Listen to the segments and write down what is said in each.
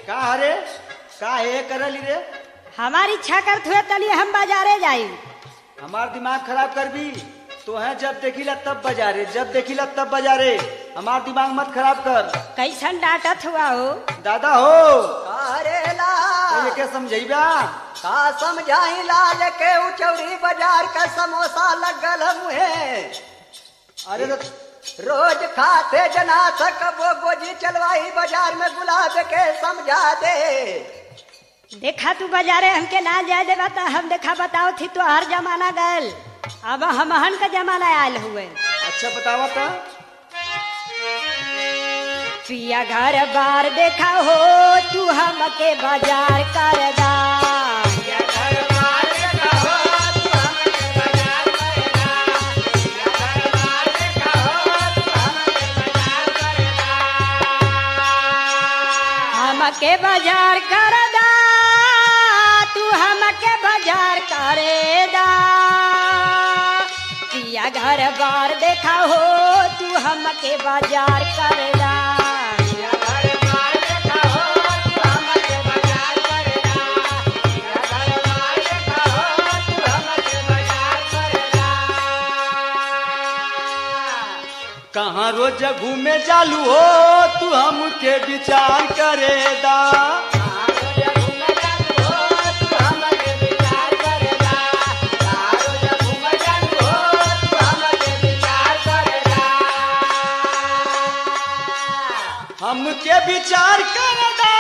का रे का है करली रे? हमारी इच्छा करत हुए तनी हम बाजारे जाई। हमार दिमाग खराब कर भी तो है, जब देखिला तब बाजारे, जब देखिला तब बाजारे। हमार दिमाग मत खराब कर। कैसन डांटत हुआ हो? दादा हो अरे लाल ये क्या समझाइबा? का समझाई लाल के उचौरी बाजार का समोसा लगल मुहे। अरे तो रोज खाते जना सकबो गोजी चलवाई बाजार में गुलाब के समझा दे। देखा तू बाजारे हमके ना जाए देवा ता हम देखा बताओ थी तो हर जमाना गल, अब हमहन का जमाना आयल हुए। अच्छा बतावा था। पिया घर बार देखा हो तू हमके बाजार कर दा। हमके बाजार कर दा, तू हमके बाजार करे दा। पिया घर बार देखा हो तू हमके बाजार कर दा। कहाँ रोज घूमे चालू हो तू हमके विचार करेदा। हमके विचार करेदा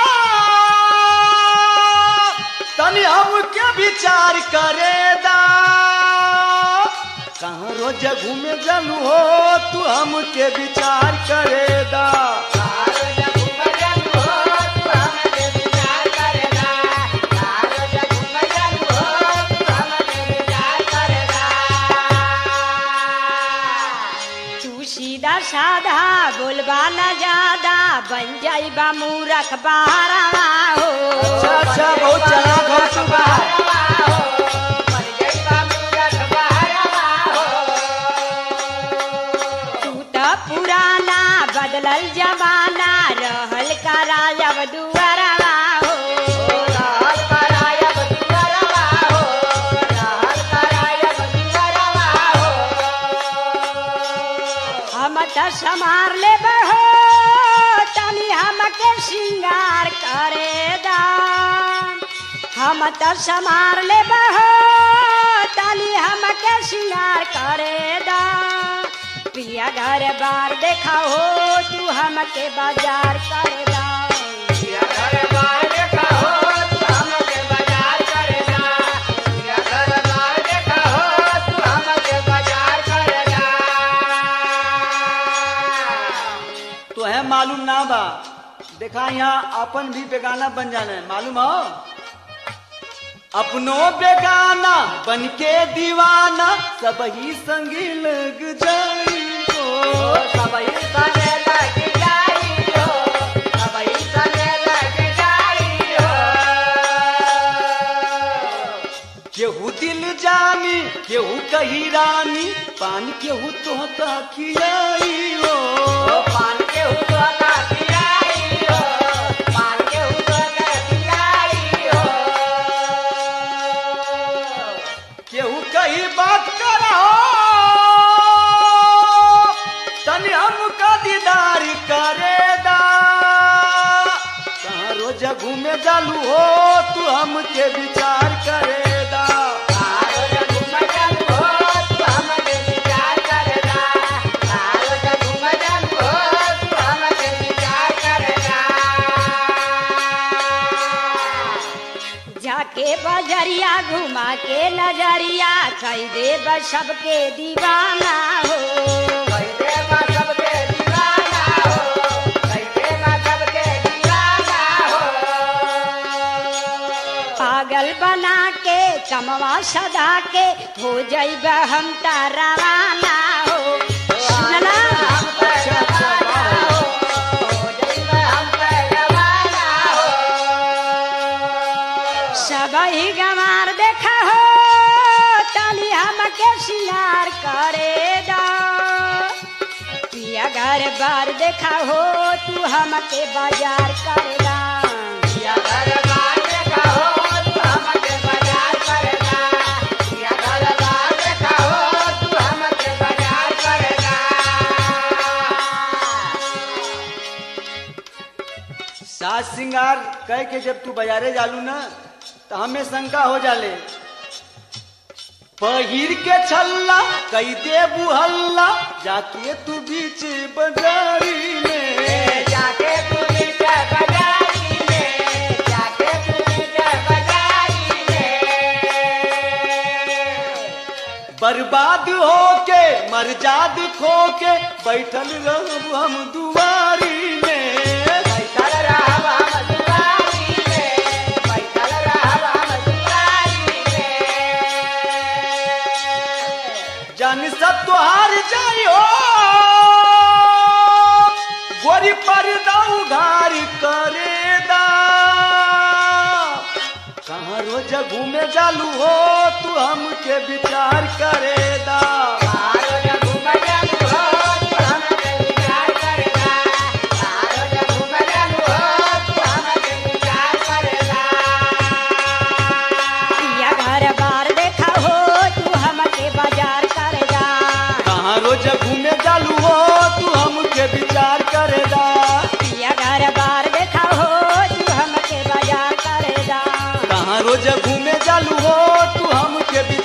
तनी हमके विचार करेदा। कहाँ रोज घूमे चालू हो तू हमके विचार करेदा। तू सीधा साधा बोलबा न ज्यादा, बन जाइबा मूरख बारवा हो। अच्छा बहुत चालाक हो तू बा। पुराना बदलल जमाना रहल करायब दुआरवा हो। हम त समार ले बहो तनी हमके श्रृंगार करे दा। हम त समार ले बहो तनी हमके श्रृंगार करे दा। पिया घर बार देखा हो तू हमके बाजार कर दा। पिया घर बार देखा हो तू हमके बाजार कर दा। पिया घर बार देखा हो तू हमके बाजार कर दा। तो है मालूम ना बा, देखा यहाँ अपन भी बेगाना बन जाना है, मालूम हो? अपनों बेगाना बन के दीवाना सब ही संगी लग जाई हो। सब ही संगे लग जाई हो। सब ही संगे लग जाई हो। केहू दिल जानी केहू कही रानी, पान केहू तोहका खिलाई हो। पान केहू तोहका खिलाई हो। पान केहू तोहका खिलाई हो। केहू कही बात करो तनी हमका दीदार करेदा। कहाँ रोज घूमे जालू हो तू हमके विचार करेदा। जाके बजरिया घुमा के नजरिया कई दे बस सबके दीवाना हो। पागल बना के कमवा सदा के हो जाइबा हम रवाना हो। सुनला सब ही गंवार देखा हो तनी हमके श्रृंगार करे दा। पिया घर बार देखा हो तू हमके बाजार करे दा। कह के जब तू बाजारे जालू ना तो हमें शंका हो जाले। पहिर के छल्ला कई दे बुहल्ला जाके तू बीच बाजारी में। जाके तू बीच बाजारी में, जाके तू बीच बाजारी में। बर्बाद होके मरजाद खोके बैठल रहब हम दुआरी में। बैठल रहब हम दुआरी में, बैठल रहब हम दुआरी में। जान सब तुहार जाई हो गोरी पर्दा उघार करेदा। कहाँ रोज घूमे जालू हो तू हमके विचार करेदा। रोज घूम जालू हो तू हमके विचार करेदा। रोज घूम जालू हो तू हमके विचार करेदा। पिया घर बार देखा हो तू हमके बाजार कर जा। कहाँ रोज घूमे जालू हो तू हमके विचार करेदा। पिया घर बार देखा हो तू हमके बाजार कर जा। कहाँ रोज घूमे जालू हो तू हमके